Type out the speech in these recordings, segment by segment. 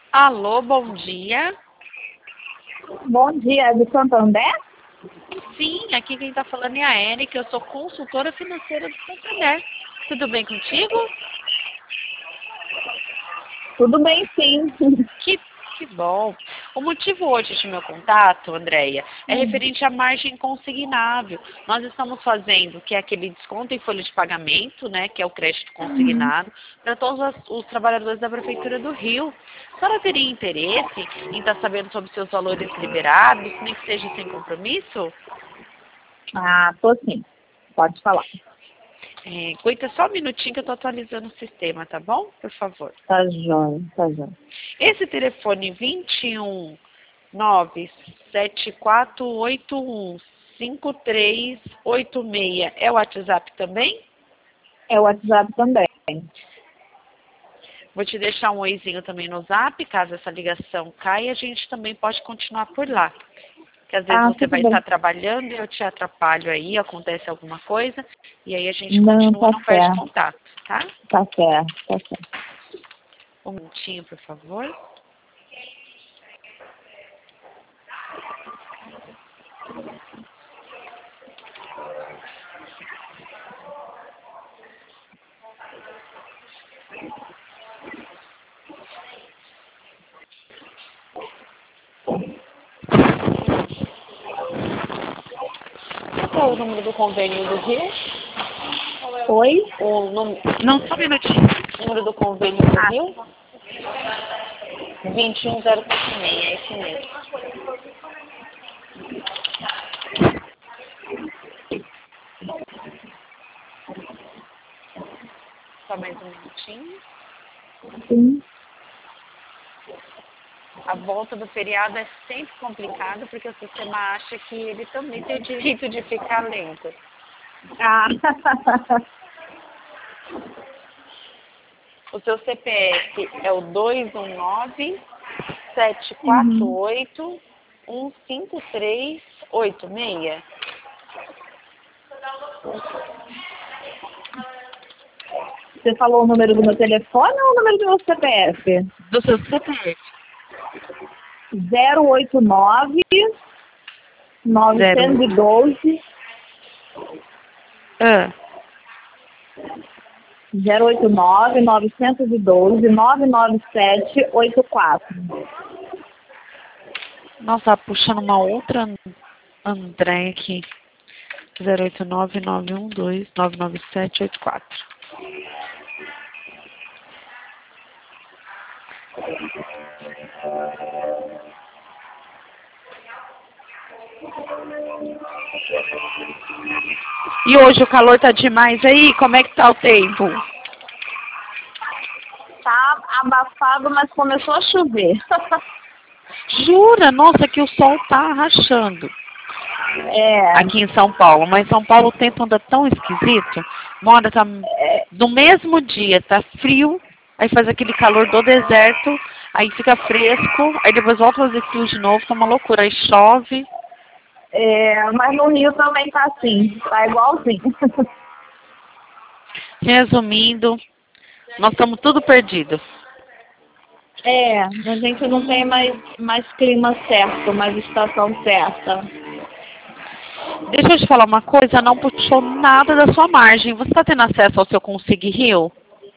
Alô, bom dia. Bom dia, é do Santander? Sim, aqui quem está falando é a Érica, eu sou consultora financeira do Santander. Tudo bem contigo? Tudo bem, sim. Que bom. O motivo hoje de meu contato, Andréia, é referente à margem consignável. Nós estamos fazendo, que é aquele desconto em folha de pagamento, né, que é o crédito consignado, para todos os trabalhadores da Prefeitura do Rio. A senhora teria interesse em estar sabendo sobre seus valores liberados, nem que seja sem compromisso? Ah, tô sim. Pode falar. Aguenta só um minutinho que eu estou atualizando o sistema, tá bom? Por favor. Tá jóia, tá jóia. Esse telefone 21974815386 é o WhatsApp também? É o WhatsApp também. Vou te deixar um oizinho também no Zap, caso essa ligação caia, a gente também pode continuar por lá. Que às vezes você Tudo vai bem. estar trabalhando e eu te atrapalho aí, acontece alguma coisa, e aí a gente Não, continua, tá não perde certo. contato, tá? Tá certo, tá certo. Um minutinho, por favor. Qual é o número do convênio do Rio? Oi? Não, só um minutinho. O número do convênio do Rio? 21076, é esse mesmo. Só mais um minutinho. Sim. A volta do feriado é sempre complicado porque o sistema acha que ele também tem o direito de ficar lento. Ah. O seu CPF é o 219-748-15386. Você falou o número do meu telefone ou o número do meu CPF? Do seu CPF. 089 912 Ah, 089 912 99784. nossa, puxando uma outra André aqui. 089-912-99784. E hoje o calor tá demais aí? Como é que tá o tempo? Tá abafado, mas começou a chover. Jura? Nossa, que o sol tá rachando É, aqui em São Paulo. Mas em São Paulo o tempo anda tão esquisito. Mora, tá no mesmo dia, tá frio, aí faz aquele calor do deserto, aí fica fresco, aí depois volta a fazer frio de novo, tá uma loucura. Aí chove. mas no Rio também tá assim, tá igualzinho. Resumindo, nós estamos tudo perdidos. A gente não tem mais clima certo, mais estação certa. Deixa eu te falar uma coisa, não puxou nada da sua margem. Você está tendo acesso ao seu Consig Rio?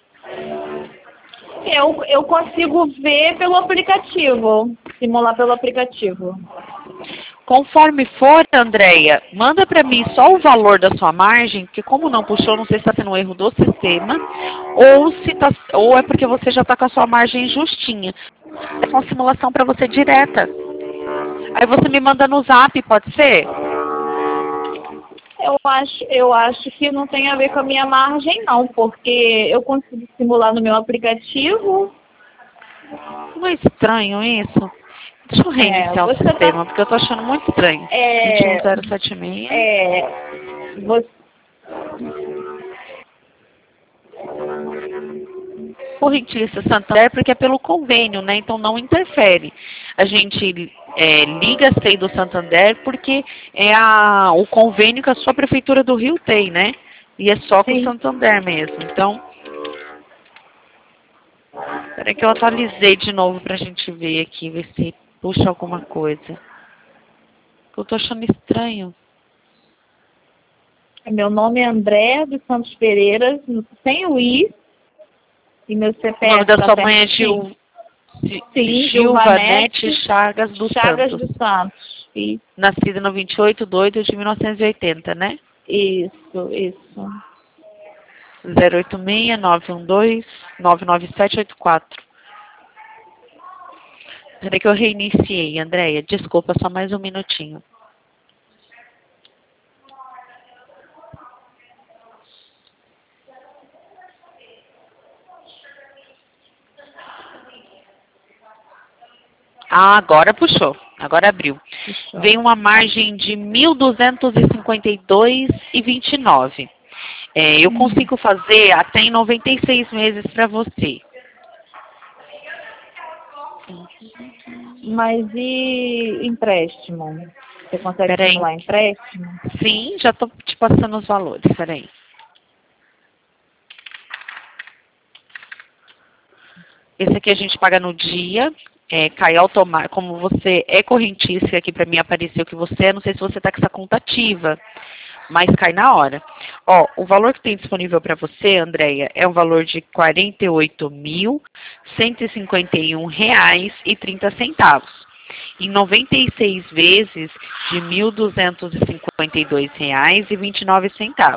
Eu consigo ver pelo aplicativo, simular pelo aplicativo. Conforme for, Andréia, manda para mim só o valor da sua margem, porque como não puxou, não sei se está tendo um erro do sistema, ou é porque você já está com a sua margem justinha. É uma simulação para você direta. Aí você me manda no Zap, pode ser? Eu acho que não tem a ver com a minha margem não, porque eu consigo simular no meu aplicativo. Não é estranho isso? Deixa eu reiniciar o Você tá, sistema, porque eu tô achando muito estranho. é, 21076. você, Correntista Santander, porque é pelo convênio, né? Então não interfere. A gente liga a SEI do Santander porque é o convênio que a sua prefeitura do Rio tem, né? E é só com o sim, Santander mesmo. Então, Peraí que eu atualizei de novo pra gente ver aqui, ver se puxa alguma coisa. Eu tô achando estranho. Meu nome é André dos Santos Pereira, sem o I, e meu O CPF nome da tá sua certo? mãe é Sim, Gilvanete Chagas dos Chagas Santos. dos Santos. Nascida no 28/2 de 1980, né? Isso. 086-912-99784. Peraí que eu reiniciei, Andréia. Desculpa, só mais um minutinho. Ah, agora puxou. Agora abriu. Puxou. Vem uma margem de 1.252,29. Eu consigo fazer até em 96 meses para você. Mas e empréstimo? Você consegue Peraí. simular empréstimo? Sim, já estou te passando os valores. Peraí. Esse aqui a gente paga no dia. Cai automático. Como você é correntícia, aqui para mim apareceu que você é. Não sei se você está com essa conta ativa, mas cai na hora. Ó, o valor que tem disponível para você, Andréia, é um valor de R$ 48.151,30. Em 96 vezes de R$ 1.252,29.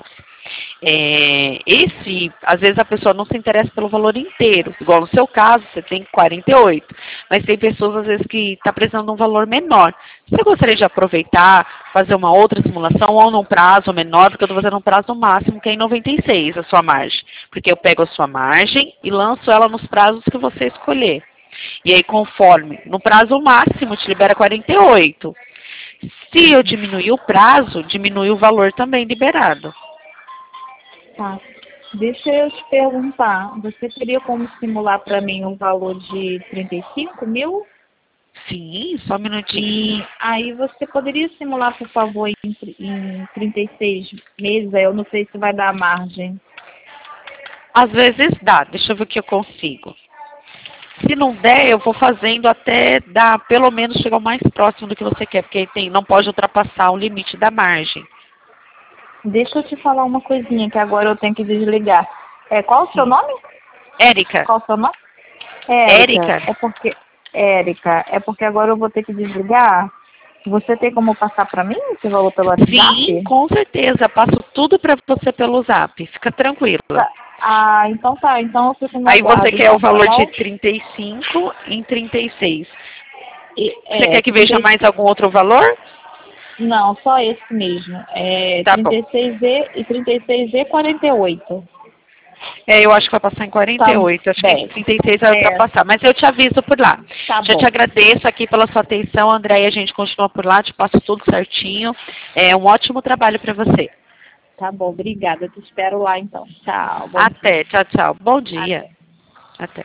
Às vezes a pessoa não se interessa pelo valor inteiro, igual no seu caso, você tem 48, mas tem pessoas às vezes que estão precisando de um valor menor. Você gostaria de aproveitar, fazer uma outra simulação ou num prazo menor, porque eu estou fazendo um prazo máximo que é em 96 a sua margem, porque eu pego a sua margem e lanço ela nos prazos que você escolher. E aí, conforme, no prazo máximo, te libera 48. Se eu diminuir o prazo, diminui o valor também liberado. Tá. Deixa eu te perguntar, você teria como simular para mim um valor de 35 mil? Sim, só um minutinho. E aí você poderia simular, por favor, em 36 meses? Aí eu não sei se vai dar margem. Às vezes dá, deixa eu ver o que eu consigo. Se não der, eu vou fazendo até dar, pelo menos chegar o mais próximo do que você quer, porque não pode ultrapassar o limite da margem. Deixa eu te falar uma coisinha que agora eu tenho que desligar. Qual o seu nome? Érica. Qual o seu nome? Érica. Érica, é porque agora eu vou ter que desligar. Você tem como passar para mim esse valor pelo WhatsApp? Sim, com certeza. Passo tudo para você pelo Zap. Fica tranquila. Tá. Ah, então tá. Então eu fico no Aí você aguardo, quer o valor tá de bom? 35 em 36. Você É, quer que veja mais algum outro valor? Não, só esse mesmo. Tá bom. 36Z e 36Z 48. Eu acho que vai passar em 48. Acho que em 36 vai ultrapassar. Mas eu te aviso por lá. Tá Já bom. te agradeço aqui pela sua atenção, Andréia. A gente continua por lá, te passo tudo certinho. Um ótimo trabalho para você. Tá bom, obrigada. Eu te espero lá então. Tchau. Bom dia. Até. Tchau, tchau. Bom dia. Até. Até.